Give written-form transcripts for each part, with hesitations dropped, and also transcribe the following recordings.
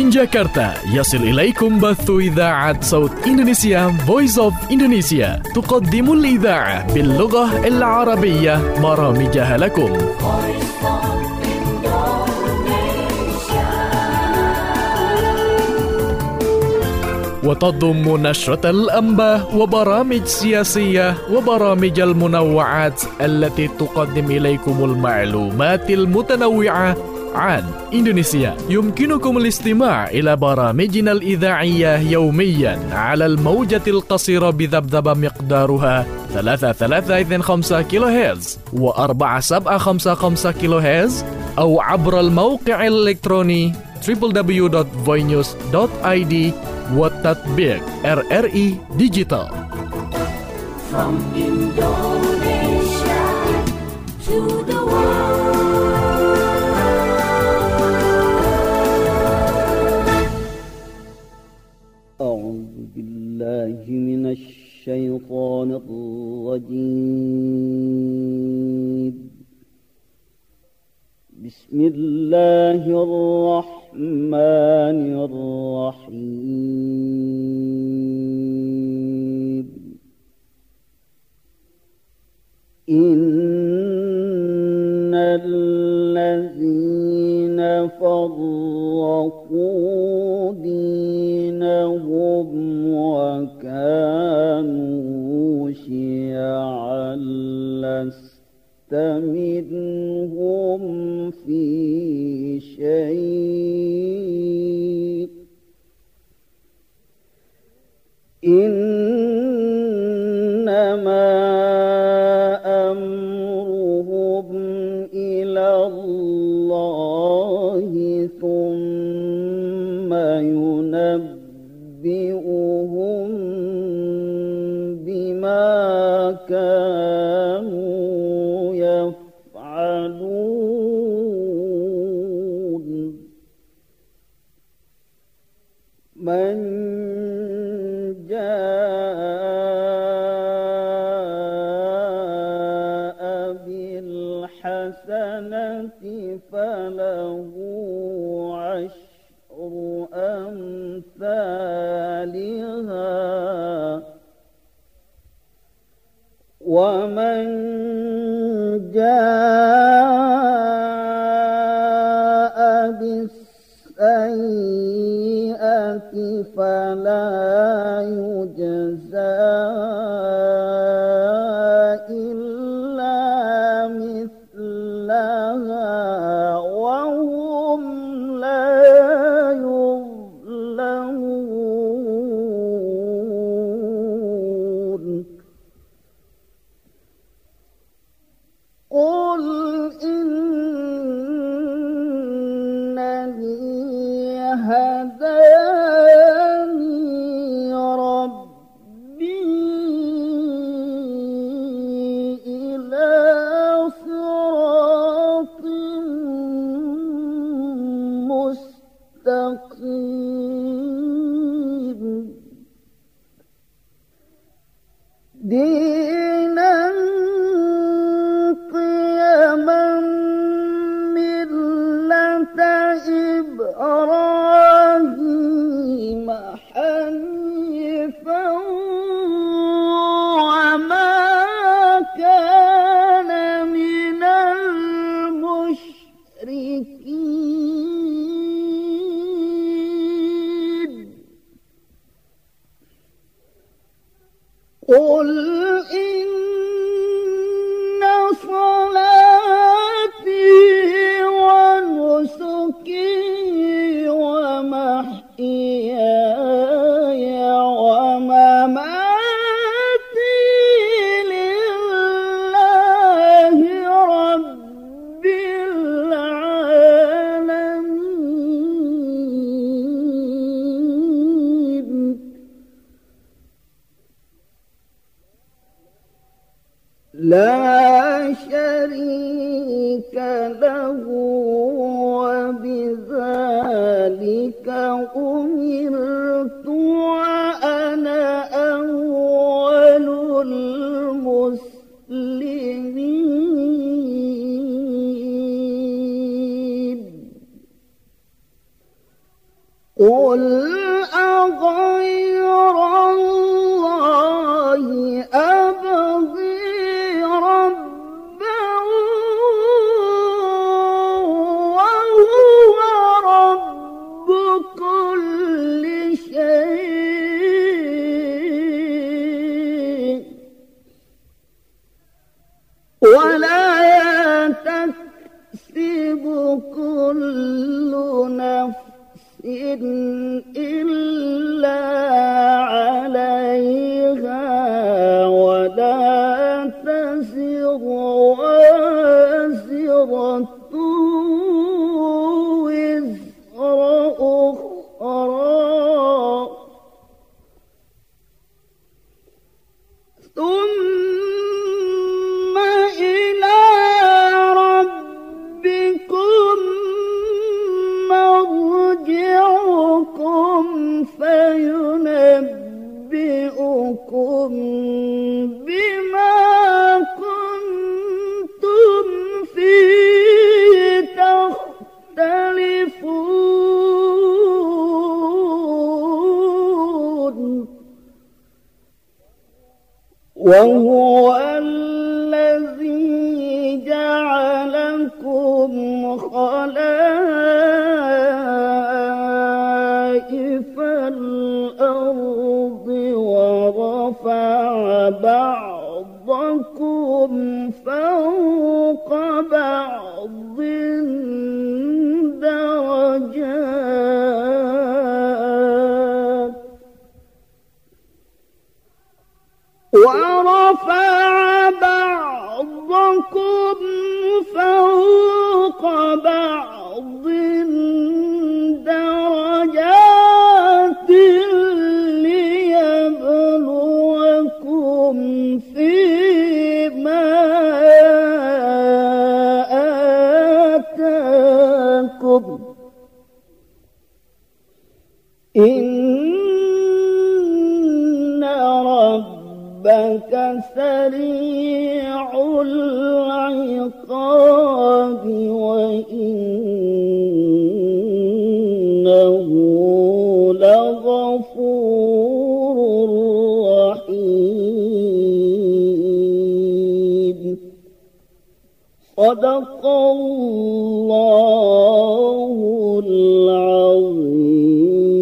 من جاكرتا يصل إليكم بث إذاعة صوت إندونيسيا Voice of Indonesia تقدم الإذاعة باللغة العربية برامجها لكم. وتضم نشرة الأنباء وبرامج سياسية وبرامج المنوعات التي تقدم إليكم المعلومات المتنوعة عن إندونيسيا. يمكنكم الاستماع إلى برامجنا الإذاعية يوميا على الموجة القصيرة بذبذبة مقدارها 3325 كيلو هرتز و4755 كيلو هرتز، أو عبر الموقع الإلكتروني www.voinews.id والتطبيق RRI Digital. From Indonesia to the world. أعوذ بالله من الشيطان الرجيم. بسم الله الرحمن الرحيم. إن الذين فرقوا دينهم وكانوا شيعا لست منهم في شيء، إنما أمرهم إلى الله ثم ينبئهم بما كانوا يفعلون. من جاء بالحسنة فله عشر أمثالها، ومن جاء بالسيئة فلا يجزى إلا مثلها وهم لا يظلمون. قل إنني هداني ربي إلى صراط مستقيم دينا قيما ملة إبراهيم حنيفا وما كان من المشركين. قل إن صلاتي ونسكي ومحياي ومماتي لله رب العالمين. لا شريك له وبذلك أمرت وأنا أول المسلمين. ولا تزر وازرة وزر أخرى ثم إلى ربكم مرجعكم فينبئكم بما كنتم فيه تختلفون وهو الذي جعلكم خلائف الأرض ورفع بعضكم فوق بعض درجات ورفع بعضكم فوق بعض درجات ليبلوكم فيما آتاكم إن ربك سريع العقاب وإنه لغفور رحيم صدق الله العظيم.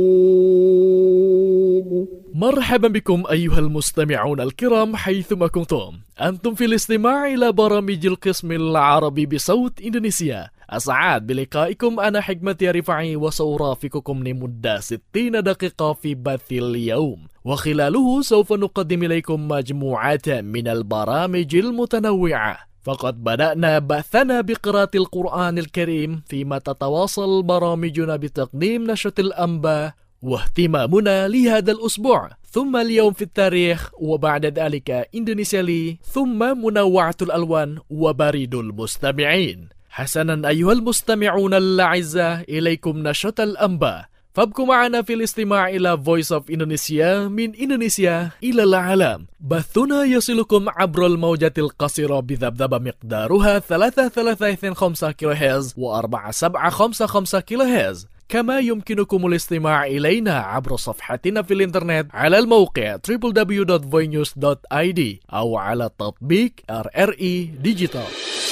مرحبا بكم أيها المستمعون الكرام حيثما كنتم. أنتم في الاستماع إلى برامج القسم العربي بصوت إندونيسيا. أسعد بلقائكم أنا حكمتي رفعي وسأرافقكم لمدة 60 دقيقة في بث اليوم، وخلاله سوف نقدم إليكم مجموعة من البرامج المتنوعة. فقد بدأنا بثنا بقراءة القرآن الكريم، فيما تتواصل برامجنا بتقديم نشرة الأنباء واهتمامنا لهذا الأسبوع، ثم اليوم في التاريخ، وبعد ذلك إندونيسيا لي، ثم منوعة الألوان وبريد المستمعين. حسنا أيها المستمعون الأعزاء، إليكم نشرة الأنباء، فابقوا معنا في الاستماع إلى Voice of Indonesia من إندونيسيا إلى العالم. بثنا يصلكم عبر الموجات القصيرة بذبذبة مقدارها 3.325 كيلوهرتز و4.755 كيلوهرتز. كما يمكنكم الاستماع إلينا عبر صفحتنا في الإنترنت على الموقع www.voinews.id أو على تطبيق RRI Digital.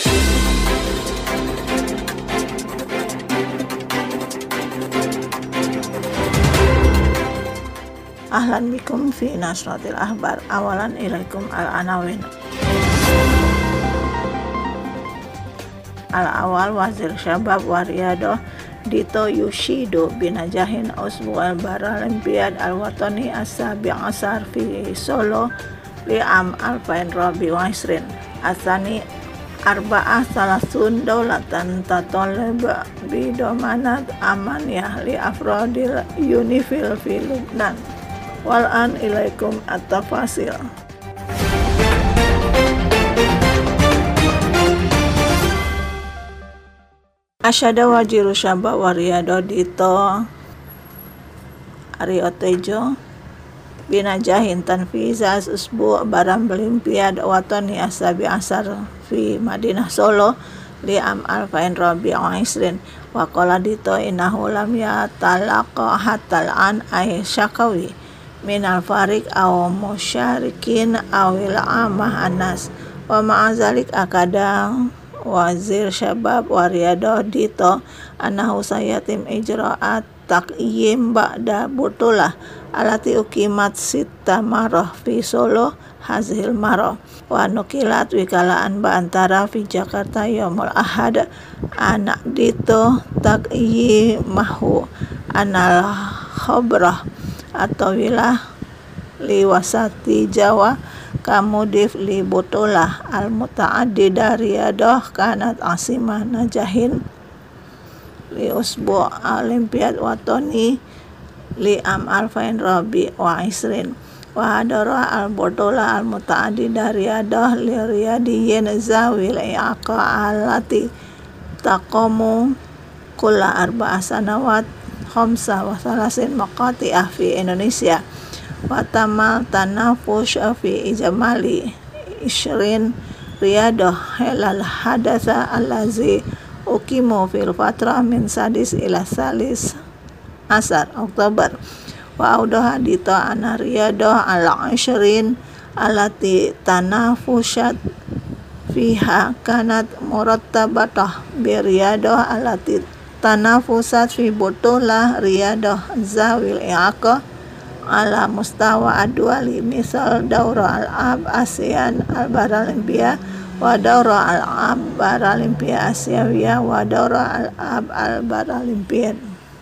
Ahlan bikum fi nasratil ahbar. Awalan ilaikum al-anawin. Al-awal Wazir Syabab wa Riyadhah Dito Yushido binajahin usbu al-Paralimpiad al-Watani as-Sabi' Asar fi Solo li'am 2024 asani arba'ah salasun dawlatan tatolib bidomanat amaniyah li afrodil unifil fi Lubnan. Wal'an ilaikum at-tafasil. Asyada Waziru Syabab wa Riyadhah Dito Aryo Tejo binajahin tanfizaz usbu' baram Olimpiad Watani as-Sabi' Asar fi Madinah Solo li'am 2024 wa qala Dito innahu lam yatalaqa hatal an ay syakawi minal farik aw musyarikin awil amah anas wa ma'azalik akada Wazir Syabab wa Riyadhah Dito annahu sayatim ijra'at taqyim ba'da butulah alati ukimat sita marah fi Solo hazil marah wa nukilat wikalaan ba'antara fi Jakarta yaumul ahad anak Dito taqyimahu anal khobrah atau wilah liwasati Jawa kamudif li butulah al-muta'addida riyadah kanat asimah najahin li usbu' olimpiad watoni li am alfain rabi wa isrin wa hadara al-butulah al-muta'addida riyadah li riyadiyin zawil i'aqa alati taqamu kulla arba'a sanawat khamsa wa salasin maqati'ah fi Indonesia wa tamal tanafus fi ijmali isrin riyadah halal hadatha allazi ukimu fil fatrah min sadis ila salis asar Oktober wa audaha dita ana riyadah ala isrin alati tanafusat fiha kanat murattabatah bi riyadah alati tanafusat fi butulah riyadah zawil i'aqa ala mustawa adwali misal daura al-ab ASEAN al-Paralimpia wa daura al-ab Paralimpia Asiawiyah wa daura al-ab al-Paralimpian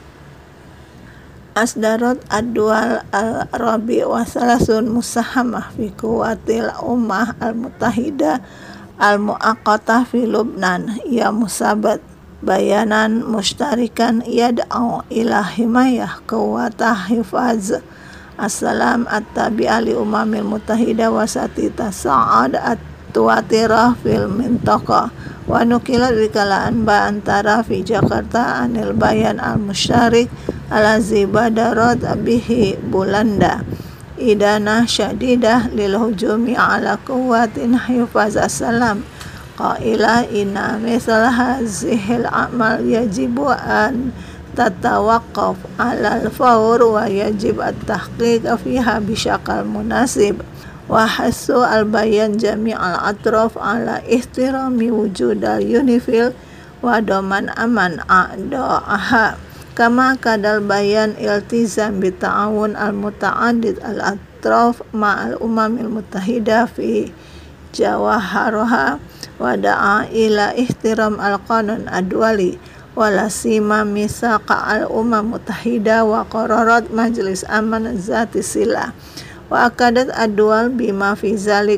asdarat adwal al-rabi wa salasun musahamah fi kuwatil ummah al-mutahida al-mu'aqqatah fi Lubnan ya musabat bayanan mushtarikan yad'u ila himayah kuwatah hifaz assalam at-tabi'a li umamil mutahida wasati tasa'ad at-tuwatirah fil mintaqa wa nukilat wikalaan ba antara fi Jakarta anil bayan al-mushtarik alazi badarat bihi Bulanda idanah syadidah lil hujumi ala kuwatin hifaz assalam qaila inna misal hazihil amal yajibu an tatawaqqaf ala al-fawr wa yajib at-tahqiq fiha bisyakal munasib wa hasu al-bayan jami' al-atraf ala ihtirami wujud al-unifil wa doman aman a'da'aha kama kadal bayan iltizam bita'awun al-muta'adid al-atraf ma'al umamil mutahida fi jawaharaha wa da'a ila ihtiram al-qanun adwali wala sima misaqa al-umam mutahida wa qararat majlis aman zati sila wa akadat adwal bima fi zalik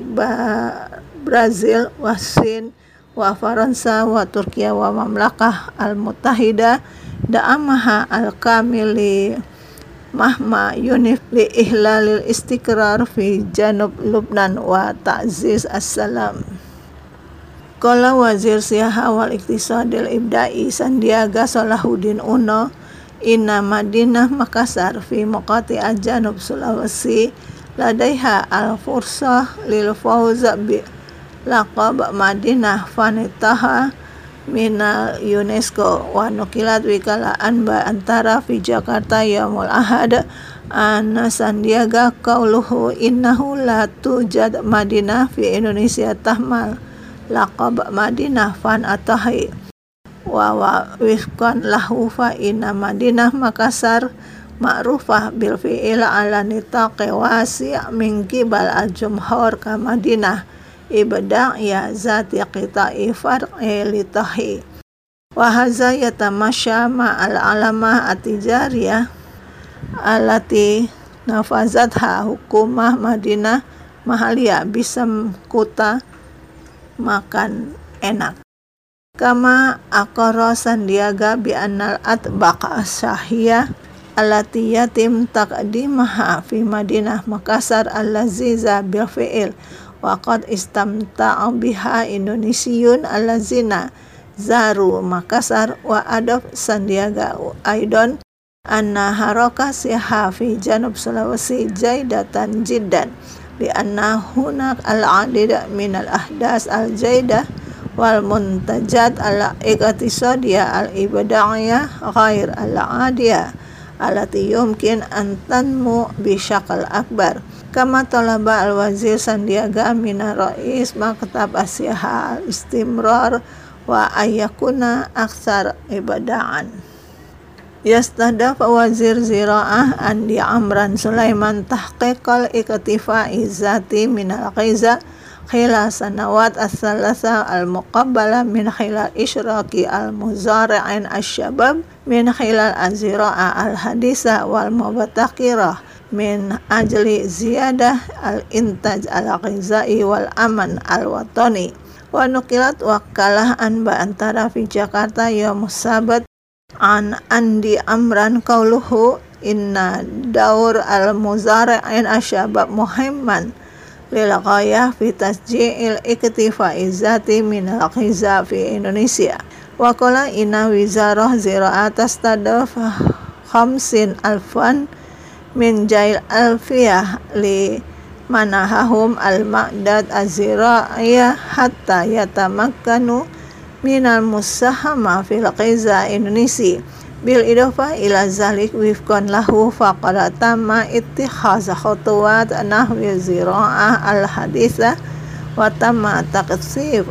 Brazil wa Sin wa Faransa wa Turkiya wa mamlakah al-mutahida da'amaha al-kamili mahma yunif li ihlalil istikrar fi janub Lubnan wa ta'ziz assalam. Qala Wazir Siyaha wal Iktisadil Ibda'i Sandiaga Salahuddin Uno inna Madinah Makassar fi muqati al-janub Sulawesi ladaiha al-fursah lil fawza bi laqab Madinah fanitaha minal UNESCO wa nukilat wikalaan ba antara fi Jakarta yaumul ahad anna Sandiaga qauluhu innahu la tujad Madinah fi Indonesia tahmal laqab Madinah fan atahi wa wifqan lahu fa inna Madinah Makassar ma'rufah bil fi'il ala nitaqi wasi' min qibal al-jumhur ka Madinah ibda'ya zati qita'i far'i litahi wa hadza yatamasya ma'al alamah at-tijariyah alati nafazatha hukumah Madinah mahaliyah bisam kota makan enak kama aqara Sandiaga bi annal atbaqa syahiyah allati yatim taqdimaha fi Madinah Makassar allaziza bil fi'il wa qad istamta'a biha Indonesiun allazina zaru Makassar wa adaf Sandiaga aidon anna haraka siha fi janub Sulawesi jaidatan jiddan bi anna hunak al-adid min al-ahdas al-jaidah wal muntajat al-iqtisadiyah al-ibada'iyah ghair al-adiyah alati yumkin an tanmu bi syakal akbar kama talaba al-wazir Sandiaga min rais maktab Asyah al-istimrar wa ayyakuna aksar ibadaan. Yastahdaf wazir zira'ah Andi Amran Sulaiman tahqiqal iktifai zati minal qiza khilal sanawat as-salasa al-muqabbala min khilal isyraqi al-muzari'in asy-syabab min khilal az-zira'ah al-hadisa wal mubatakirah min ajli ziyadah al-intaj al-ghizai wal aman al-watani. Wa nukilat wakalah anba antara fi Jakarta yaumus sabat an Andi Amran qauluhu inna daur al-muzari'in asyabab muhimman lil ghayah fi tasji'il iktifa'i zati min al-ghiza fi Indonesia. Wa qala inna wizarah ziraat tastadaf 50,000 min jail alfiyah li manahahum al-ma'dad az-zira'iyah hatta yatamakkanu minal musahama fil qiza Indonesia. Bil idofah ila zalik wifqan lahu faqad tamma ittikhaza khutuwat nahwi zira'ah al-haditha wa tamma taqsif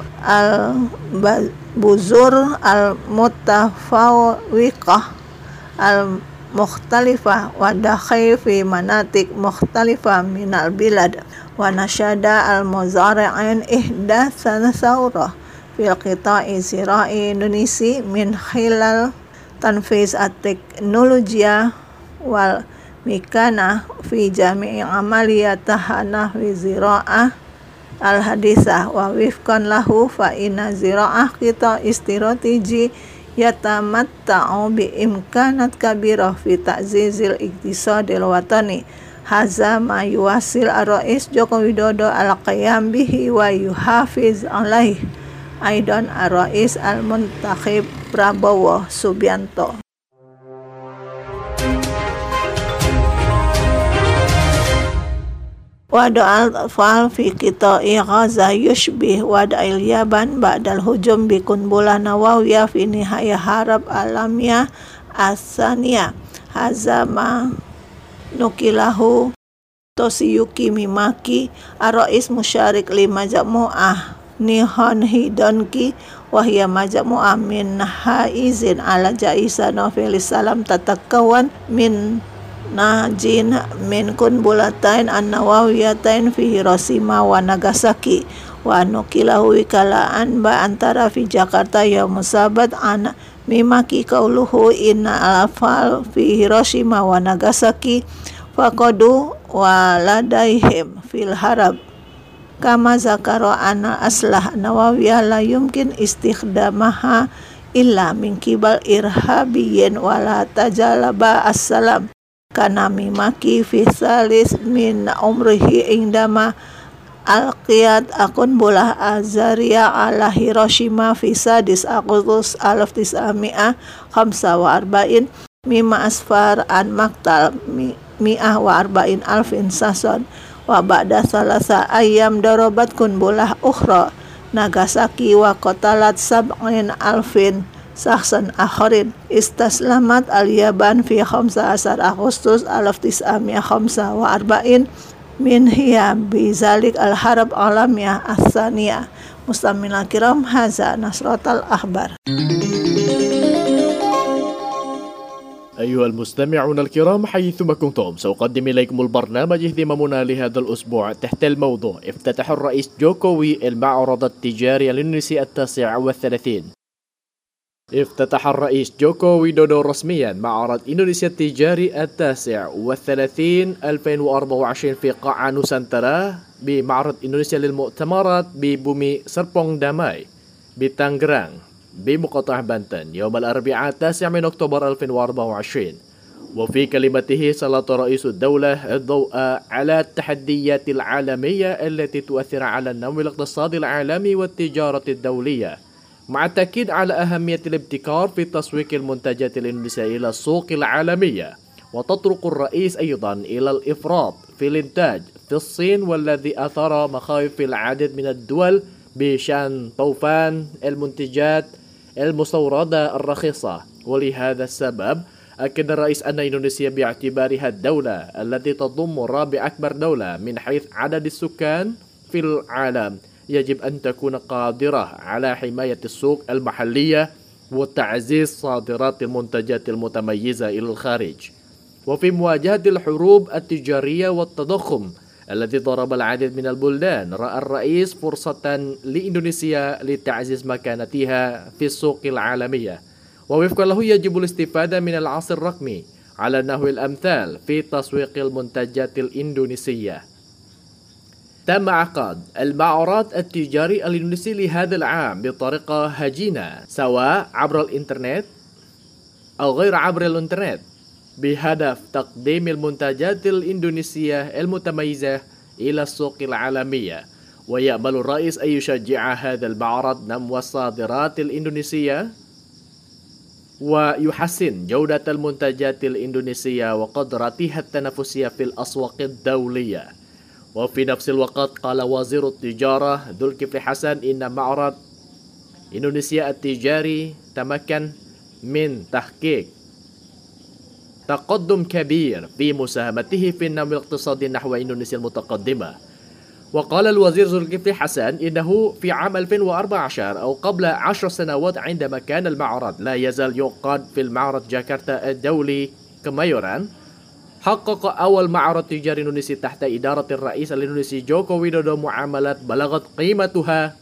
al-buzur al-mutafawiqah al-mukhtalifah wa dakhil fi manatik mukhtalifah minal bilad wa nasyada al-muzari'in ihdatsan thawrah fil qita'i zira'i Indonesia min khilal tanfiz at-teknologiya wal mikana fi jami'i amaliyatah nahwi zira'ah al-hadisah wa wifqan lahu fa inna zira'ah kita istiratiji yatamatta'u bi imkanat kabirah fi ta'zizil iktisadil watani. Haza ma yuwasil ar-rais Joko Widodo al-qiyam bihi wa yuhafiz alaih aidan ar-rais al-muntakhib Prabowo Subianto. Wada'al fa'al fi qita'i Gaza yushbih wada'il Yaban ba'dal hujum bi kunbulah nawawiyah fi nihaya harab alamiyah as-saniyah. Haza ma nukilahu Toshiyuki Mimaki ar-rais musyarik li majmu'ah Nihon Hidonki wahya majmu'ah min haizin ala jaisa novelis salam tatakawan min najin min kunbulatain an-nawawiyatain fi Hiroshima wa Nagasaki. Wa nukilahu wikalaan ba antara fi Jakarta yaumus sabat an Mimaki qauluhu inna al-afal fi Hiroshima wa Nagasaki faqadu wa ladaihim fil harab kama zakaro ana aslah nawawiyah la yumkin istikhdamaha illa min kibal irhabiyyin wala tajalaba assalam kana Mimaki fi salis min umrihi indama al-qiyad akun bolah azaria ala Hiroshima fi sadis Agustus 1945 mima asfar an maktal mi'ah wa arba'in alfin sason wa ba'da salasa ayam darabat kun bolah ukhra Nagasaki wa qatalat sab'in alfin saksan akharin istaslamat al-Yaban fi 15 Agustus 1945 min hiya bizalik al-harab alamiyah as-saniyah. Mustamil kiram haza nasratal akhbar. أيها المستمعون الكرام حيثما كنتم سأقدم إليكم البرنامج اهتمامنا لهذا الأسبوع تحت الموضوع افتتح الرئيس جوكوي المعرض التجاري الإندونيسي 39. افتتح الرئيس جوكو ويدودو رسميا معرض إندونيسيا التجاري 39 2024 في قاعة نوسانترا بمعرض إندونيسيا للمؤتمرات ببومي سربونغ داماي بتانغرانغ بمقاطعة بنتن يوم الأربعاء 9 من أكتوبر 2024. وفي كلمته سلط رئيس الدولة الضوء على التحديات العالمية التي تؤثر على النمو الاقتصادي العالمي والتجارة الدولية، مع التأكيد على أهمية الابتكار في تسويق المنتجات الإندونيسية إلى السوق العالمية. وتطرق الرئيس أيضا إلى الإفراط في الإنتاج في الصين، والذي أثار مخاوف في العديد من الدول بشأن طوفان المنتجات المستوردة الرخيصة. ولهذا السبب أكد الرئيس أن إندونيسيا باعتبارها الدولة التي تضم رابع أكبر دولة من حيث عدد السكان في العالم يجب أن تكون قادرة على حماية السوق المحلية وتعزيز صادرات المنتجات المتميزة إلى الخارج. وفي مواجهة الحروب التجارية والتضخم الذي ضرب العديد من البلدان، رأى الرئيس فرصة لإندونيسيا لتعزيز مكانتها في السوق العالمية. ووفقا له يجب الاستفادة من العصر الرقمي على نحو الأمثال في تسويق المنتجات الإندونيسية. تم عقد المعرض التجاري الإندونيسي لهذا العام بطريقة هجينة سواء عبر الإنترنت أو غير عبر الإنترنت بهدف تقديم المنتجات الإندونيسية المتميزة إلى السوق العالمية. ويأمل الرئيس أن يشجع هذا المعرض نمو الصادرات الإندونيسية ويحسن جودة المنتجات الإندونيسية وقدرتها التنافسية في الأسواق الدولية. وفي نفس الوقت قال وزير التجارة ذو الكفل حسن إن معرض إندونيسيا التجاري تمكن من تحقيق تقدم كبير في مساهمته في النمو الاقتصادي نحو إندونيسيا المتقدمة. وقال الوزير ذو الكفل حسن إنه في عام 2014 أو قبل 10 سنوات عندما كان المعرض لا يزال يعقد في المعرض جاكرتا الدولي كمايوران، حقق أول معرض تجاري إندونيسي تحت إدارة الرئيس الإندونيسي جوكو ويدودو معاملات بلغت قيمتها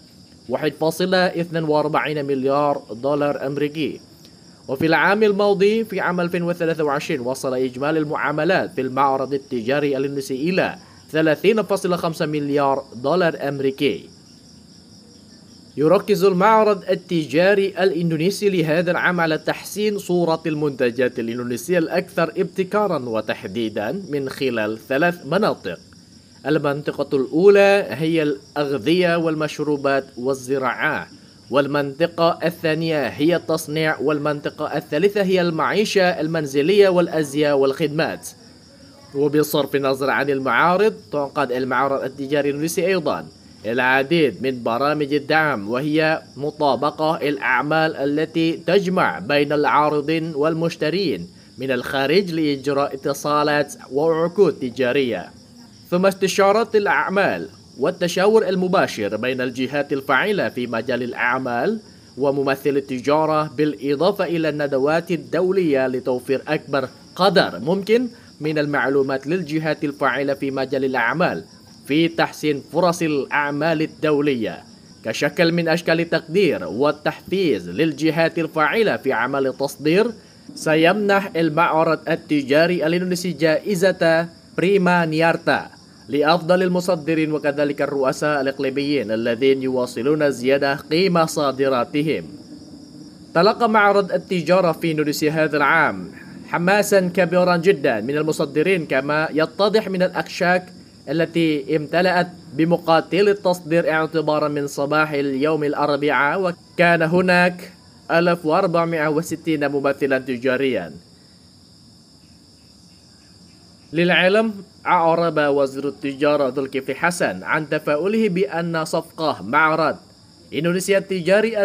1.42 مليار دولار أمريكي. وفي العام الماضي في عام 2023 وصل إجمالي المعاملات في المعرض التجاري الإندونيسي إلى 30.5 مليار دولار أمريكي. يركز المعرض التجاري الإندونيسي لهذا العام على تحسين صورة المنتجات الإندونيسية الأكثر ابتكارا وتحديدا من خلال 3 مناطق. المنطقة الأولى هي الأغذية والمشروبات والزراعة، والمنطقة الثانية هي التصنيع، والمنطقة الثالثة هي المعيشة المنزلية والأزياء والخدمات. وبصرف النظر عن المعارض تعقد المعرض التجاري الإندونيسي أيضا العديد من برامج الدعم، وهي مطابقة الأعمال التي تجمع بين العارضين والمشترين من الخارج لإجراء اتصالات وعقود تجارية، ثم استشارات الأعمال والتشاور المباشر بين الجهات الفاعلة في مجال الأعمال وممثل التجارة، بالإضافة إلى الندوات الدولية لتوفير أكبر قدر ممكن من المعلومات للجهات الفاعلة في مجال الأعمال في تحسين فرص الأعمال الدولية كشكل من أشكال التقدير والتحفيز للجهات الفاعلة في عمل التصدير. سيمنح المعرض التجاري الإندونيسي جائزة بريما نيارتا لأفضل المصدرين وكذلك الرؤساء الإقليميين الذين يواصلون زيادة قيمة صادراتهم. تلقى معرض التجارة في إندونيسيا هذا العام حماسا كبيرا جدا من المصدرين، كما يتضح من الأكشاك التي امتلأت بمقاتل التصدير اعتبارا من صباح اليوم الأربعاء، وكان هناك 1460 ممثلا تجاريا. للعلم أعرب وزير التجارة ذو الكفل حسن عن تفاؤله بأن صفقة معرض إندونيسيا التجاري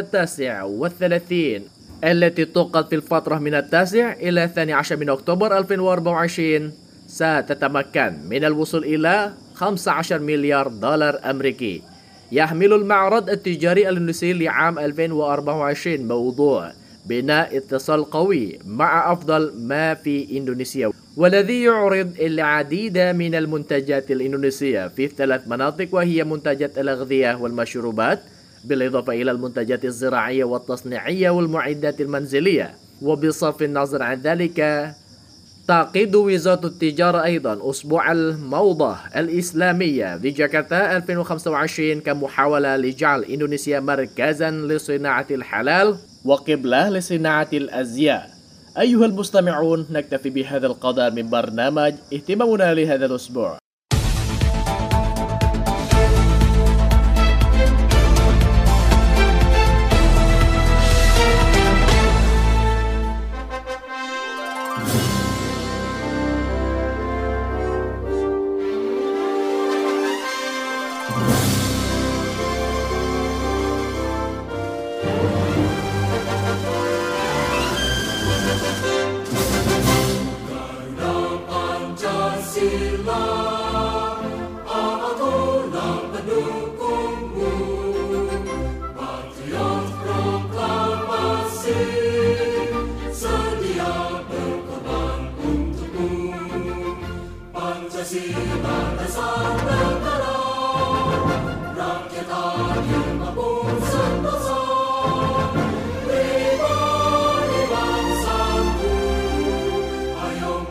39 التي تعقد في الفترة من 9 إلى 12 من أكتوبر 2024 ستتمكن من الوصول إلى 15 مليار دولار أمريكي. يحمل المعرض التجاري الإندونيسي لعام 2024 موضوع بناء اتصال قوي مع أفضل ما في إندونيسيا، والذي يعرض العديد من المنتجات الإندونيسية في 3 مناطق، وهي منتجات الأغذية والمشروبات، بالإضافة إلى المنتجات الزراعية والتصنيعية والمعدات المنزلية. وبصرف النظر عن ذلك تعقد وزارة التجارة أيضا أسبوع الموضة الإسلامية في جاكرتا 2025 كمحاولة لجعل إندونيسيا مركزا لصناعة الحلال وقبلة لصناعة الأزياء. أيها المستمعون، نكتفي بهذا القدر من برنامج اهتمامنا لهذا الأسبوع. Ayo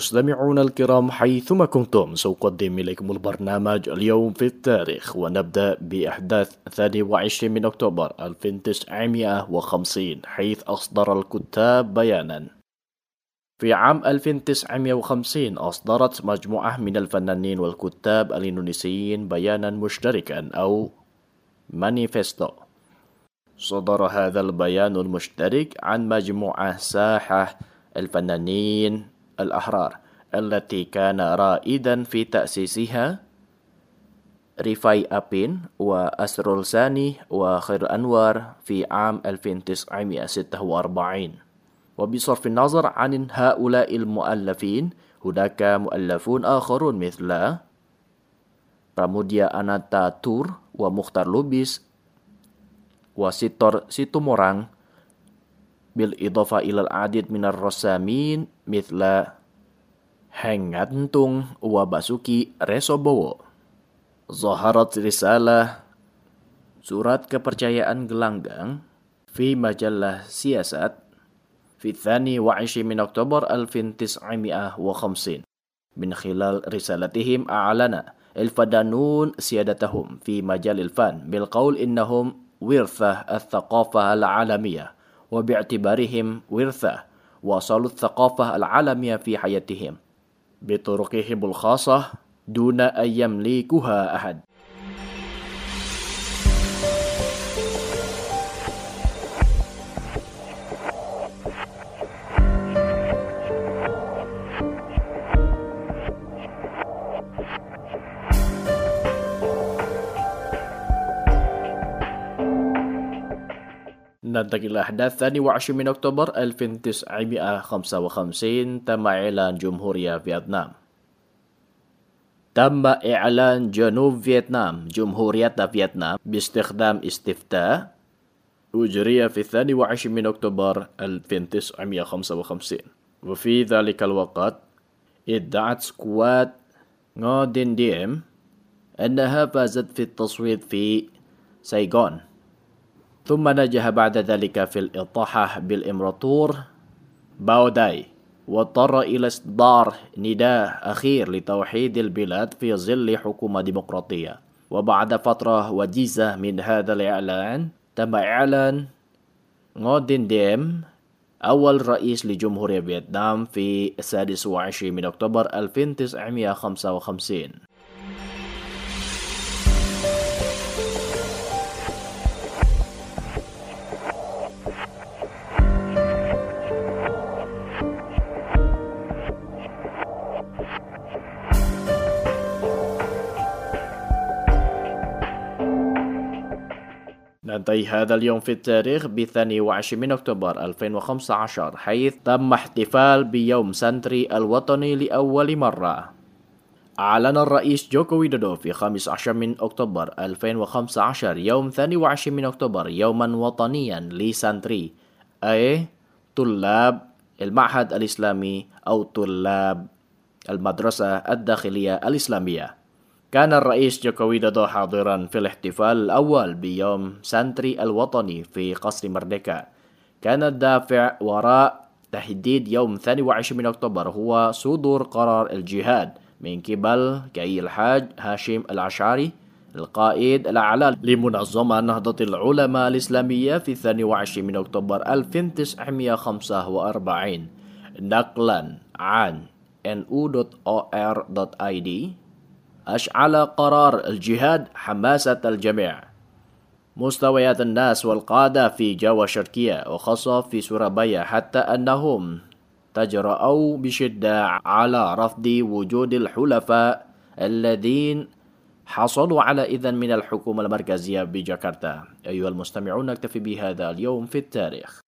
مستمعون الكرام حيثما كنتم، سأقدم إليكم البرنامج اليوم في التاريخ، ونبدأ بأحداث 22 من أكتوبر 1950 حيث أصدر الكتاب بيانا. في عام 1950 أصدرت مجموعة من الفنانين والكتاب الإندونيسيين بيانا مشتركا أو مانيفستو. صدر هذا البيان المشترك عن مجموعة ساحة الفنانين الأحرار التي كان رائدا في تأسيسها ريفاي أبين وأسرول ساني وخير أنور في عام 1946. وبصرف النظر عن هؤلاء المؤلفين، هناك مؤلفون آخرون مثل Pramudia Ananta Tur ومختار لوبيس وسيتور سيتومورانغ، بالإضافة إلى العديد من الرسامين مثل هeng Ngantung وباسوكي ريسوبوو. ظهرت رسالة surat kepercayaan gelanggang في مجلة سياسات في 22 من أكتوبر 1950. من خلال رسالتهم أعلن الفنانون سيادتهم في مجال الفن بالقول إنهم ورثة الثقافة العالمية، وباعتبارهم ورثة وصلوا الثقافة العالمية في حياتهم بطرقهم الخاصة دون أن يملكها أحد. ننتقل إلى أحداث 22 من أكتوبر 1955. تم إعلان جمهورية فيتنام. تم إعلان جنوب فيتنام جمهورية فيتنام باستخدام استفتاء أجري في 22 من أكتوبر 1955. وفي ذلك الوقت ادعت سكواد ngo Dinh Diem أنها فازت في التصويت في سايغون، ثم نجح بعد ذلك في الإطاحة بالإمبراطور باو داي، واضطر إلى إصدار نداء أخير لتوحيد البلاد في ظل حكومة ديمقراطية. وبعد فترة وجيزة من هذا الإعلان تم إعلان ngo Dinh Diem أول رئيس لجمهورية فيتنام في 26 من أكتوبر 1955. ننتهي هذا اليوم في التاريخ ب 22 من أكتوبر 2015 حيث تم احتفال بيوم سنتري الوطني لأول مرة. أعلن الرئيس جوكو ويدودو في 15 من أكتوبر 2015 يوم 22 من أكتوبر يوما وطنيا لسنتري، أي طلاب المعهد الإسلامي أو طلاب المدرسة الداخلية الإسلامية. كان الرئيس جوكو ويدودو حاضرا في الاحتفال الأول بيوم سنتري الوطني في قصر مردكا. كان الدافع وراء تحديد يوم 22 من أكتوبر هو صدور قرار الجهاد من قبل كي الحاج هاشم العشعري القائد الأعلى لمنظمة نهضة العلماء الإسلامية في 22 من أكتوبر 1945. نقلا عن nu.or.id، أشعل قرار الجهاد حماسة الجميع، مستويات الناس والقادة في جوا شرقية وخاصة في سورابايا، حتى أنهم تجرؤوا بشدة على رفض وجود الحلفاء الذين حصلوا على إذن من الحكومة المركزية بجاكرتا. أيها المستمعون، نكتفي بهذا اليوم في التاريخ.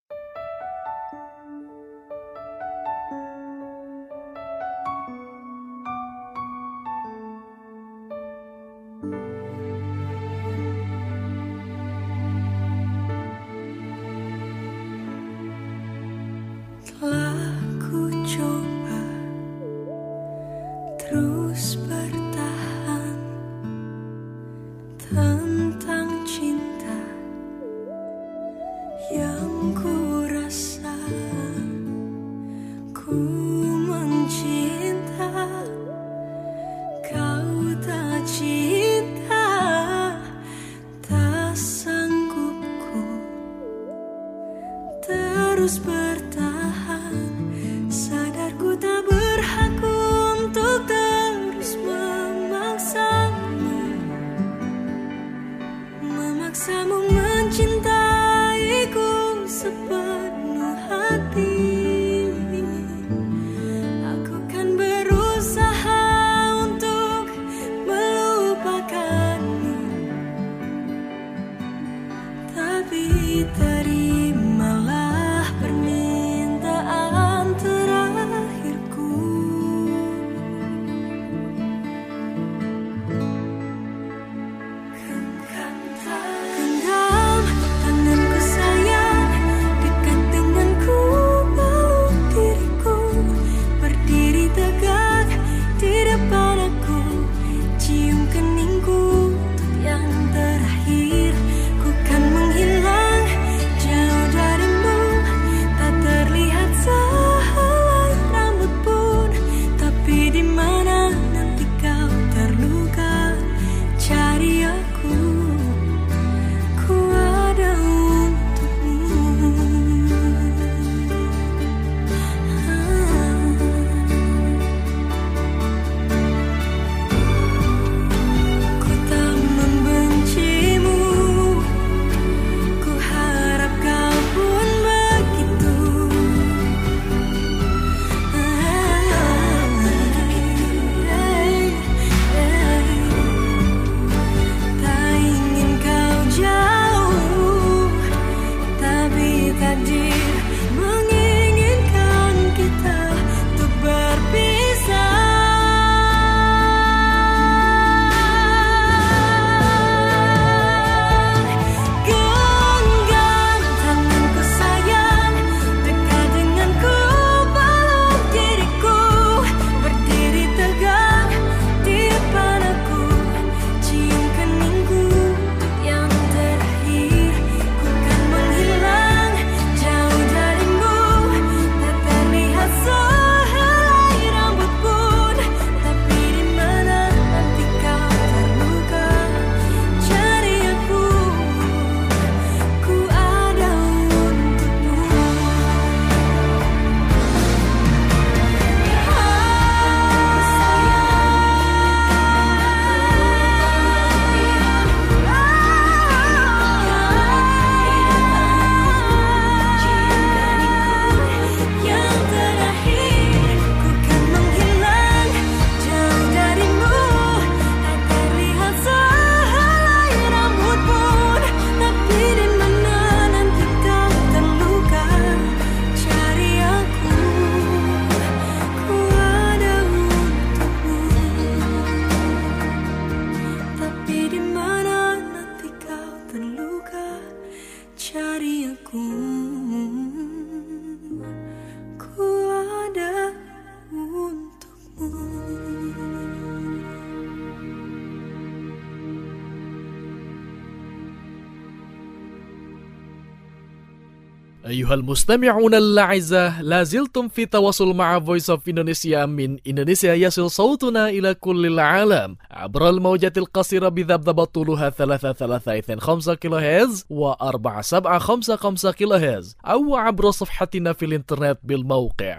Telah ku coba terus bertahan tentang cinta yang ku rasa, ku mencintai أيها المستمعون الأعزاء، لازلتم في تواصل مع Voice of Indonesia من إندونيسيا. يصل صوتنا إلى كل العالم عبر الموجات القصيرة بذبذبة طولها 3325 كيلوهرتز و4755 كيلوهرتز، أو عبر صفحتنا في الإنترنت بالموقع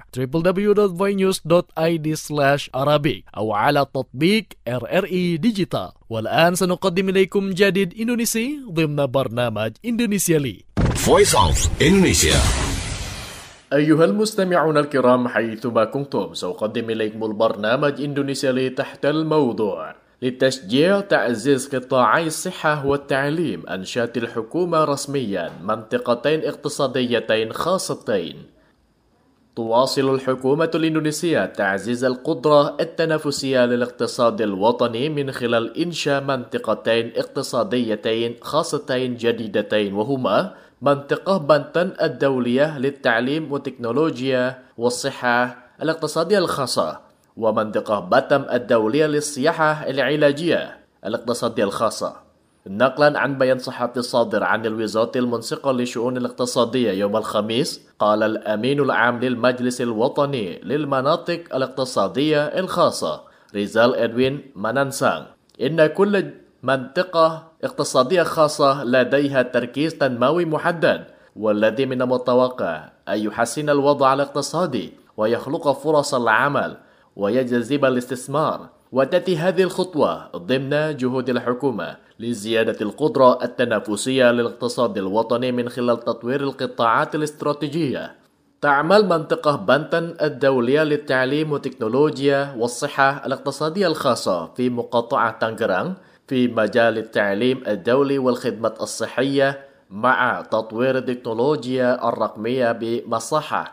www.voinews.id/arabic أو على تطبيق RRI ديجيتال. والآن سنقدم إليكم جديد إندونيسي ضمن برنامج إندونيسيا لي. Voice of Indonesia. أيها المستمعون الكرام حيثما كنتم، سأقدم إليكم البرنامج إندونيسيا لي تحت الموضوع: لتشجيع تعزيز قطاعي الصحة والتعليم أنشأت الحكومة رسميا منطقتين اقتصاديتين خاصتين. تواصل الحكومة الإندونيسية تعزيز القدرة التنافسية للاقتصاد الوطني من خلال إنشاء منطقتين اقتصاديتين خاصتين جديدتين، وهما منطقة بنتن الدولية للتعليم والتكنولوجيا والصحة الاقتصادية الخاصة، ومنطقة باتم الدولية للسياحة العلاجية الاقتصادية الخاصة. نقلا عن بيان صحفي صادر عن الوزارة المنسقة للشؤون الاقتصادية يوم الخميس، قال الأمين العام للمجلس الوطني للمناطق الاقتصادية الخاصة ريزال إدوين مانانسان إن كل منطقة اقتصادية خاصة لديها تركيز تنموي محدد، والذي من المتوقع أن يحسن الوضع الاقتصادي ويخلق فرص العمل ويجذب الاستثمار. وتأتي هذه الخطوة ضمن جهود الحكومة لزيادة القدرة التنافسية للاقتصاد الوطني من خلال تطوير القطاعات الاستراتيجية. تعمل منطقة بنتن الدولية للتعليم والتكنولوجيا والصحة الاقتصادية الخاصة في مقاطعة تانغران في مجال التعليم الدولي والخدمات الصحية، مع تطوير التكنولوجيا الرقمية بمساحة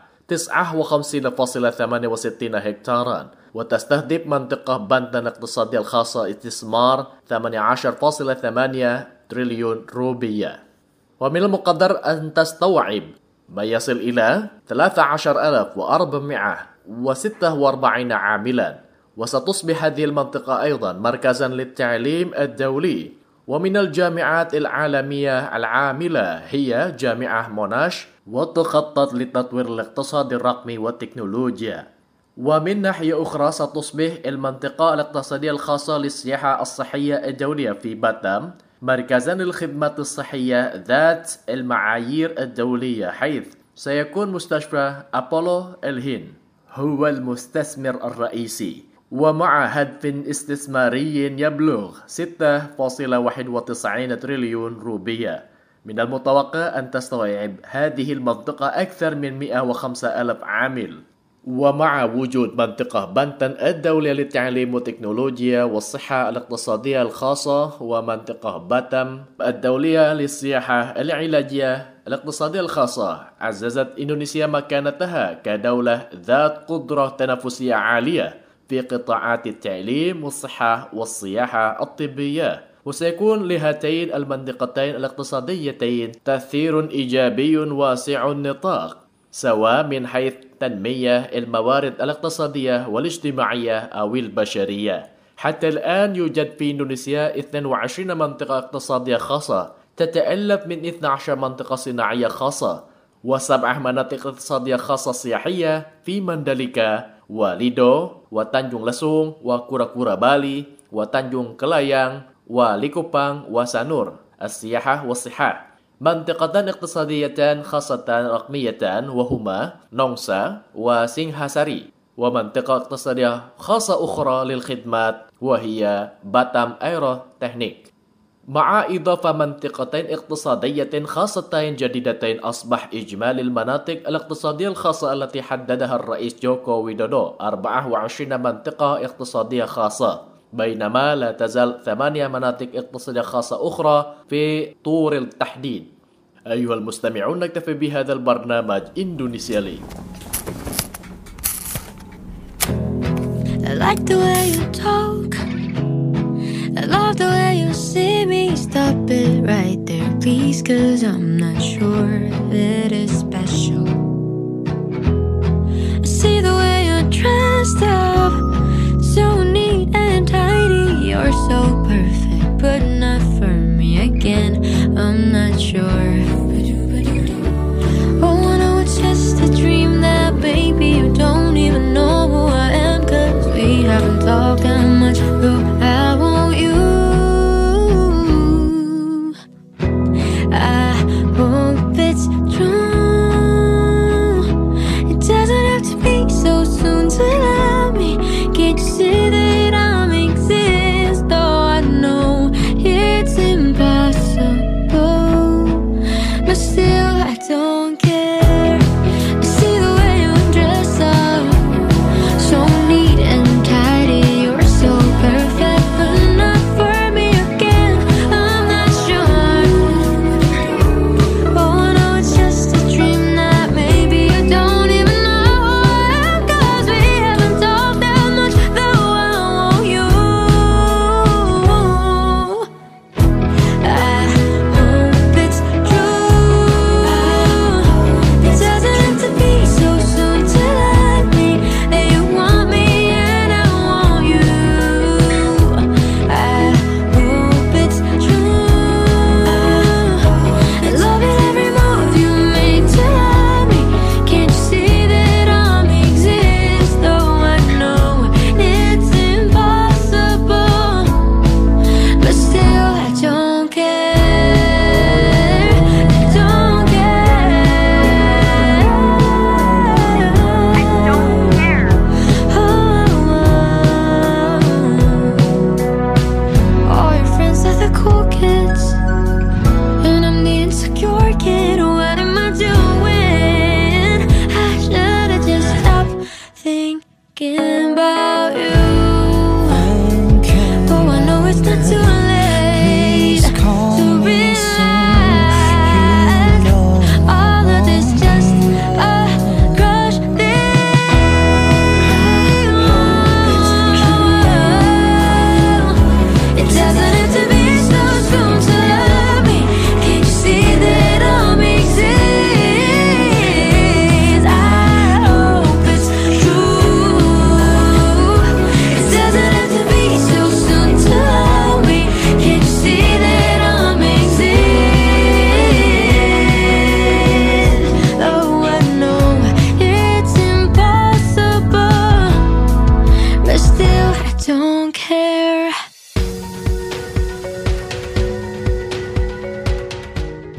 59.68 هكتارا، وتستهدف منطقة بنتن الاقتصادية الخاصة استثمار 18.8 تريليون روبية. ومن المقدر أن تستوعب ما يصل إلى 13,446 عاملا، وستصبح هذه المنطقة أيضا مركزا للتعليم الدولي. ومن الجامعات العالمية العاملة هي جامعة موناش، وتخطط لتطوير الاقتصاد الرقمي والتكنولوجيا. ومن ناحية أخرى ستصبح المنطقة الاقتصادية الخاصة للسياحة الصحية الدولية في باتام مركزا للخدمات الصحية ذات المعايير الدولية، حيث سيكون مستشفى أبولو الهين هو المستثمر الرئيسي، ومع هدف استثماري يبلغ 6.91 تريليون روبية. من المتوقع أن تستوعب هذه المنطقة أكثر من 105,000 عامل. ومع وجود منطقة بنتن الدولية للتعليم والتكنولوجيا والصحة الاقتصادية الخاصة ومنطقة باتم الدولية للسياحة العلاجية الاقتصادية الخاصة، عززت إندونيسيا مكانتها كدولة ذات قدرة تنافسية عالية في قطاعات التعليم والصحة والسياحة الطبية. وسيكون لهاتين المنطقتين الاقتصاديتين تأثير إيجابي واسع النطاق، سواء من حيث تنمية الموارد الاقتصادية والاجتماعية أو البشرية. حتى الآن يوجد في إندونيسيا 22 منطقة اقتصادية خاصة تتألف من 12 منطقة صناعية خاصة، و7 مناطق اقتصادية خاصة سياحية في مندليكا وليدو وتانجung Lesung وكورا بالي وتانجung Kelayang وليكوبانغ وسانور السياحة والصحة. منطقتان اقتصاديتان خاصة رقمية وهما نونسا وسينغهاساري، ومنطقة اقتصادية خاصة أخرى للخدمات وهي باتام ايرو تكنيك. مع إضافة منطقتين اقتصاديتين خاصتين جديدتين، أصبح إجمالي المناطق الاقتصادية الخاصة التي حددها الرئيس جوكو ويدودو 24 منطقة اقتصادية خاصة، بينما لا تزال 8 مناطق اقتصادية خاصة أخرى في طور التحديد. أيها المستمعون، نكتفي بهذا البرنامج إندونيسيا لي. I like the way you talk, I love the way you see me. Stop it right there, please, 'cause I'm not sure if it is special. I see the way you're dressed up, so neat and tidy. You're so perfect, but not for me again. I'm not sure. Oh,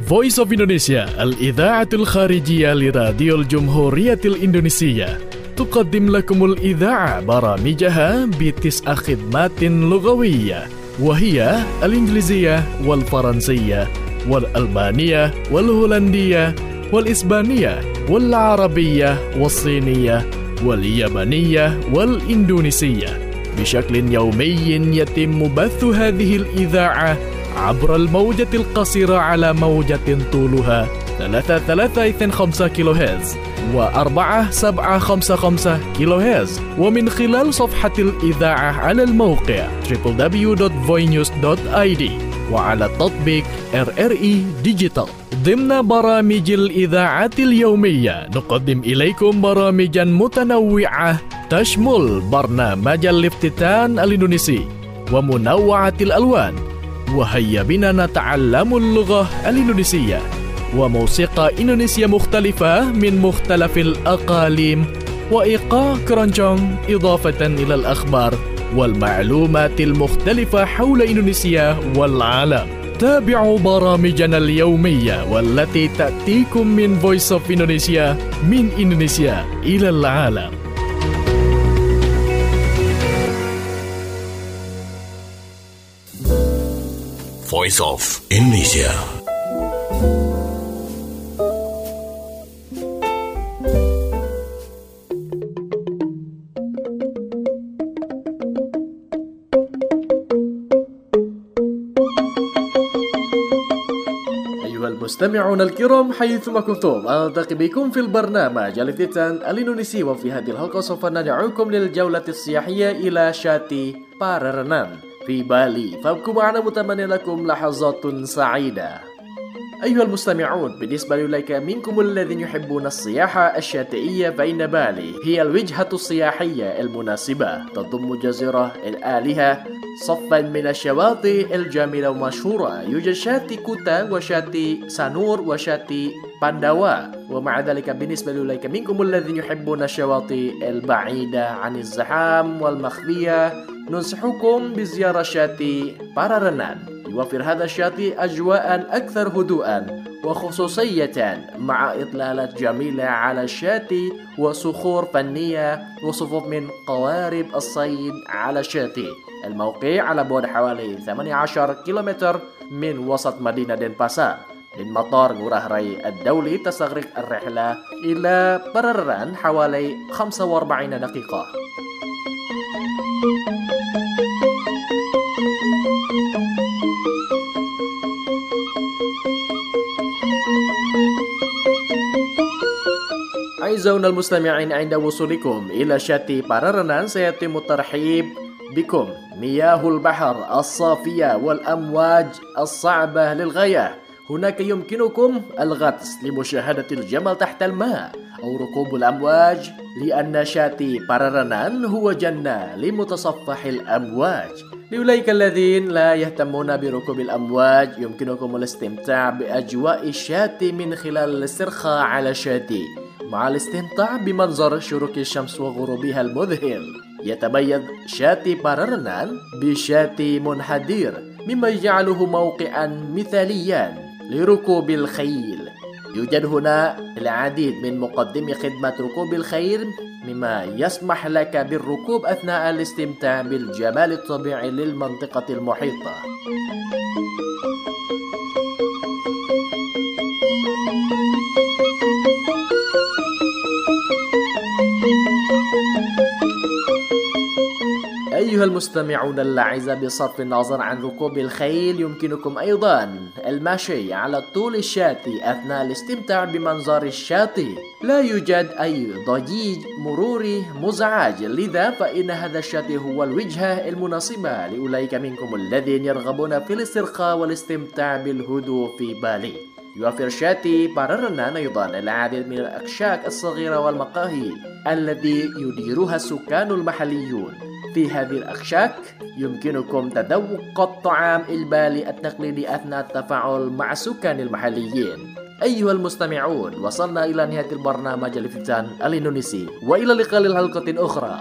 Voice of Indonesia الإذاعة الخارجية لراديو الجمهورية الإندونيسية تقدم لكم الإذاعة برامجها ب9 خدمات لغوية، وهي الإنجليزية والفرنسية والألبانية والهولندية والإسبانية والعربية والصينية واليابانية والإندونيسية. بشكل يومي يتم بث هذه الإذاعة عبر الموجة القصيرة على موجة طولها 3.325 كيلوهرتز و4.755 كيلوهرتز، ومن خلال صفحة الإذاعة على الموقع www.voinews.id وعلى تطبيق RRI ديجيتال. ضمن برامج الإذاعة اليومية نقدم إليكم برامجا متنوعة تشمل برنامج الافتتان الإندونيسي ومنوعة الألوان، وهيا بنا نتعلم اللغة الإندونيسية، وموسيقى إندونيسية مختلفة من مختلف الأقاليم، وإيقاع كرونجونج، إضافة إلى الأخبار والمعلومات المختلفة حول إندونيسيا والعالم. تابعوا برامجنا اليومية والتي تأتيكم من Voice of Indonesia من إندونيسيا إلى العالم. Voice of Indonesia. أيها المستمعون الكرام حيثما كنتم، ألتقي بكم في البرنامج الافتتان الإندونيسي، وفي هذه الحلقة سوف ندعوكم للجولة السياحية إلى شاتي بارارنان في بالي، فابقوا معنا متمنى لكم لحظات سعيدة. أيها المستمعون، بالنسبة لأولئك منكم الذين يحبون السياحة الشاطئية، فإن بالي هي الوجهة السياحية المناسبة، تضم جزيرة الآلهة صفا من الشواطئ الجميلة ومشهورة. يوجد شاطئ كوتا وشاطئ سانور وشاطئ بانداوا. ومع ذلك بالنسبة لأولئك منكم الذين يحبون الشواطئ البعيدة عن الزحام والمخفية، ننصحكم بزيارة شاطئ بارارنان. يوفر هذا الشاطئ أجواء أكثر هدوءا وخصوصية، مع إطلالات جميلة على الشاطئ وصخور فنية وصفوف من قوارب الصيد على الشاطئ. الموقع على بعد حوالي 18 كيلومتر من وسط مدينة دنباسار. من مطار غورah rai الدولي تستغرق الرحلة إلى بارارنان حوالي 45 دقيقة. أعزائنا المستمعين، عند وصولكم إلى شاطئ بارارنان سيتم الترحيب بكم. مياه البحر الصافية والأمواج الصعبة للغاية. هناك يمكنكم الغطس لمشاهدة الجمل تحت الماء أو ركوب الأمواج، لأن شاطئ بارارنان هو جنة لمتصفح الأمواج. لأولئك الذين لا يهتمون بركوب الأمواج، يمكنكم الاستمتاع بأجواء الشاطئ من خلال الاسترخاء على الشاطئ مع الاستمتاع بمنظر شروق الشمس وغروبها المذهل. يتميز شاطئ بارارنان بشاطئ منحدر، مما يجعله موقعا مثاليا لركوب الخيل. يوجد هنا العديد من مقدمي خدمة ركوب الخيل، مما يسمح لك بالركوب أثناء الاستمتاع بالجمال الطبيعي للمنطقة المحيطة. أيها المستمعون الأعزاء، بصرف النظر عن ركوب الخيل، يمكنكم أيضا المشي على طول الشاطئ أثناء الاستمتاع بمنظر الشاطئ. لا يوجد أي ضجيج مروري مزعج، لذا فإن هذا الشاطئ هو الوجهة المناسبة لأولئك منكم الذين يرغبون في الاسترخاء والاستمتاع بالهدوء في بالي. يوفر شاطئ بارارنان أيضا العديد من الأكشاك الصغيرة والمقاهي التي يديرها السكان المحليون. في هذه الأكشاك يمكنكم تذوق الطعام البالي التقليدي أثناء التفاعل مع السكان المحليين. أيها المستمعون، وصلنا إلى نهاية البرنامج الافتتان الإندونيسي، وإلى اللقاء للحلقة أخرى.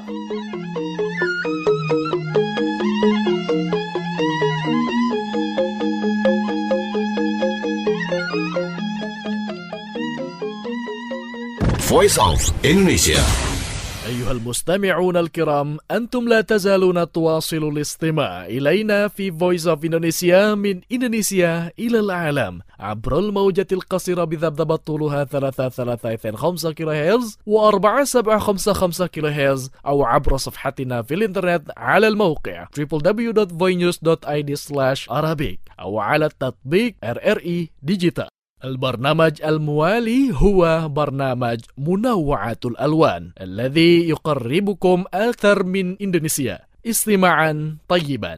Voice of Indonesia. أيها المستمعون الكرام، أنتم لا تزالون تواصلوا الاستماع إلينا في Voice of Indonesia من إندونيسيا إلى العالم عبر الموجة القصيرة بذبذبة طولها 3325 كيلوهرتز و4755 كيلوهرتز، أو عبر صفحتنا في الإنترنت على الموقع www.voinews.id/arabic أو على التطبيق RRI Digital. البرنامج الموالي هو برنامج منوعة الألوان الذي يقربكم أكثر من إندونيسيا. استماعا طيبا.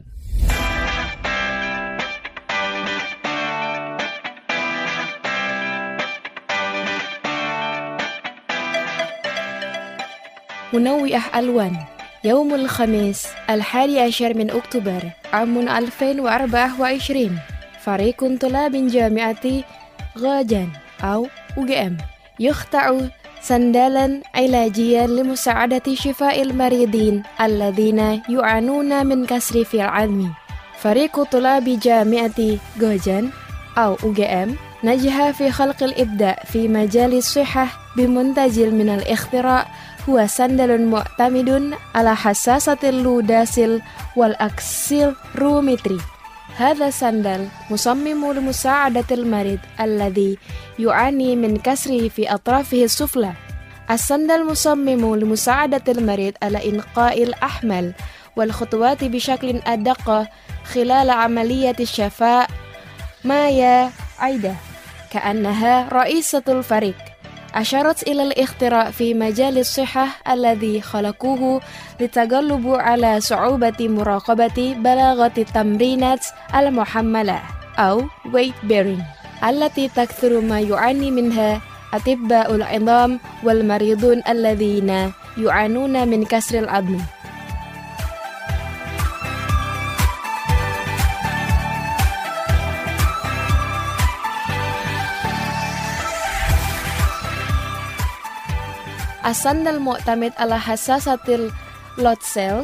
منوعة ألوان، يوم الخميس 11 من أكتوبر عام 2024. فريق طلاب جامعة غوجان أو UGM يخترع سندالا علاجيا لمساعدة شفاء المريضين الذين يعانون من كسر في العظم. فريق طلاب جامعة غوجان أو UGM نجح في خلق الإبداع في مجال الصحة بمنتج من الاختراع هو سندال معتمد على حساسة اللوداسيل والأكسلرومتري. هذا السندال مصمم لمساعدة المريض الذي يعاني من كسر في أطرافه السفلى. السندال مصمم لمساعدة المريض على إنقاء الأحمال والخطوات بشكل أدق خلال عملية الشفاء. مايا عايدة كأنها رئيسة الفريق أشارت إلى الاختراع في مجال الصحة الذي خلقوه للتغلب على صعوبة مراقبة بلاغة التمرينات المحملة أو weight bearing التي تكثر ما يعاني منها أطباء العظام والمريضون الذين يعانون من كسر العظم. السندال معتمد على حساسة اللوداسيل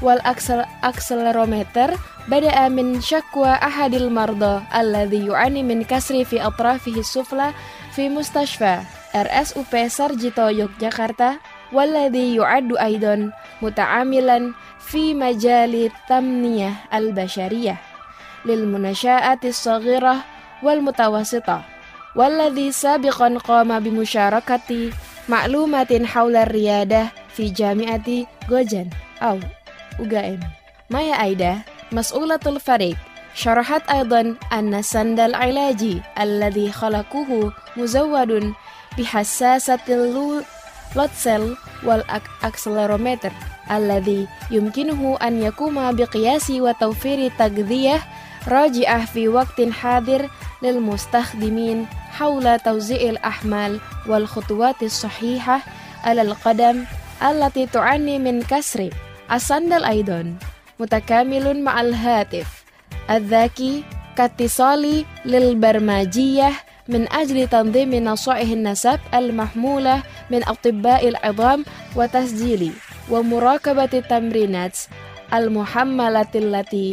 والأكسلرومتر. بدأ من شكوى أحد المرضى الذي يعاني من كسر في أطرافه السفلى في مستشفى RSUP Sarjito يوغياكارتا، والذي يعد أيضا متعاملا في مجال التنمية البشرية للمنشآت الصغيرة والمتوسطة، والذي سابقا قام بمشاركة معلومات حول الريادة في جامعة غوجان أو UGM. مايا عايدة مسؤولة الفريق شرحت أيضا أن السندال العلاجي الذي خلقوه مزود بحساسة اللوداسيل والأكسلرومتر الذي يمكنه أن يقوم بقياس وتوفير تغذية راجعة في وقت حاضر للمستخدمين حول توزيع الأحمال والخطوات الصحيحة على القدم التي تعاني من كسر. السندال أيضا متكامل مع الهاتف الذكي كاتصال للبرمجية من أجل تنظيم نصائح النسب المحمولة من أطباء العظام وتسجيل ومراقبة التمرينات المحملة التي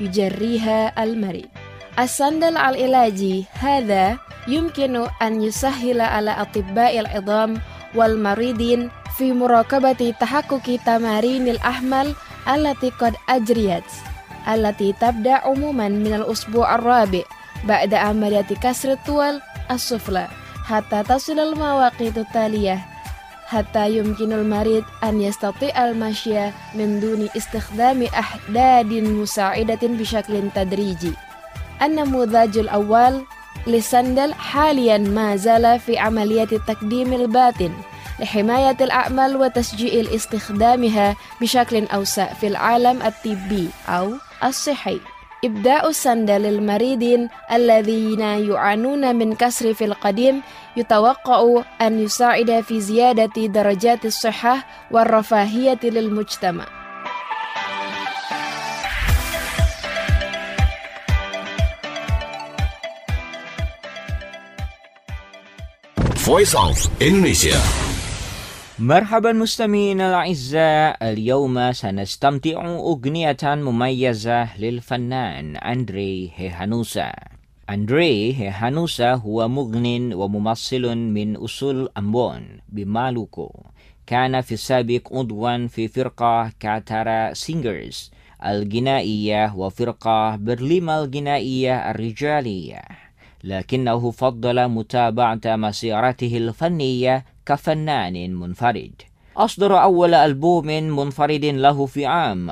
يجريها المريض. السندال العلاجي هذا يمكن أن يسهل على أطباء العظام والمريضين في مراقبة تحقق تمارين الأحمال التي قد أجريت، التي تبدأ عموما من الأسبوع الرابع بعد عملية كسر الطول السفلى حتى تصل المواقيت التالية، حتى يمكن المريض أن يستطيع المشي من دون استخدام أحداد مساعدة بشكل تدريجي. النموذج الأول للسندال حاليا ما زال في عملية التقديم الباطن لحماية الأعمال وتشجيع استخدامها بشكل أوسع في العالم الطبي أو الصحي. إبداء السندال للمريضين الذين يعانون من كسر في القدم يتوقع أن يساعد في زيادة درجات الصحة والرفاهية للمجتمع. Voice of Indonesia. مرحبا مستمعينا الأعزاء، اليوم سنستمتع أغنية مميزة للفنان أندري هيهانوسا. أندري هانوسا هو مغن وممثل من أصول أمبون بمالوكو. كان في السابق عضوا في فرقة كاتارا سينجرز الغنائية وفرقة برليما الغنائية الرجالية، لكنه فضل متابعة مسيرته الفنية كفنان منفرد. أصدر أول ألبوم منفرد له في عام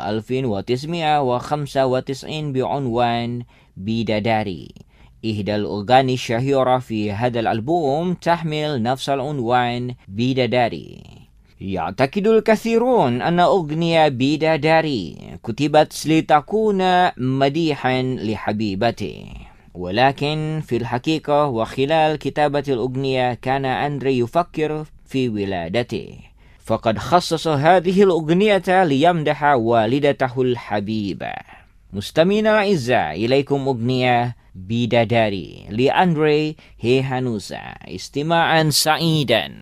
1995 بعنوان بيداداري. إحدى الأغاني الشهيرة في هذا الألبوم تحمل نفس العنوان بيداداري. يعتقد الكثيرون أن أغنية بيداداري كتبت لتكون مديحا لحبيبته، ولكن في الحقيقة وخلال كتابة الأغنية كان أندري يفكر في ولادته، فقد خصص هذه الأغنية ليمدح والدته الحبيبة. مستمعينا الأعزاء، إليكم أغنية بيداداري لأندري هانوسا. استماعا سعيدا.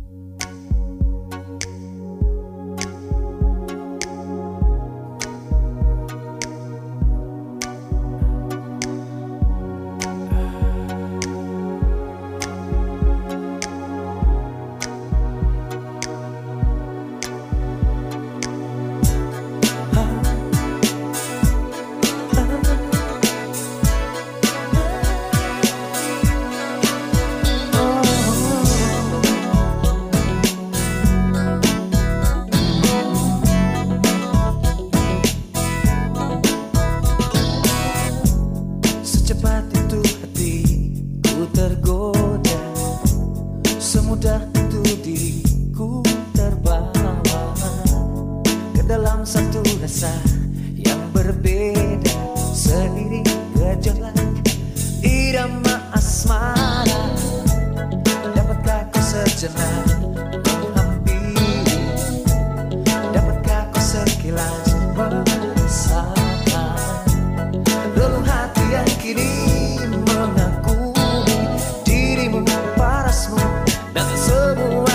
Satu rasa yang berbeda seiring gejolak irama asmara. Dapatkah kau sejenak menghampiri? Dapatkah kau sekilas merasakan relung hati yang kini mengakui dirimu, parasmu, dan semua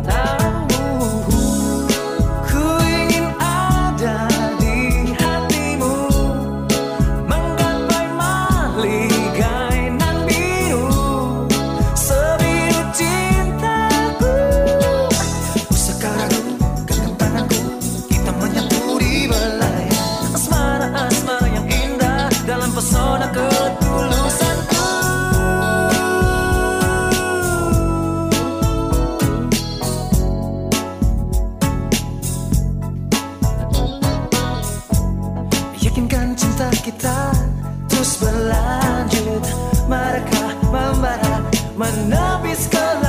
pesona ketulusanku. Yakinkan cinta kita terus berlanjut, mereka membara menepis ke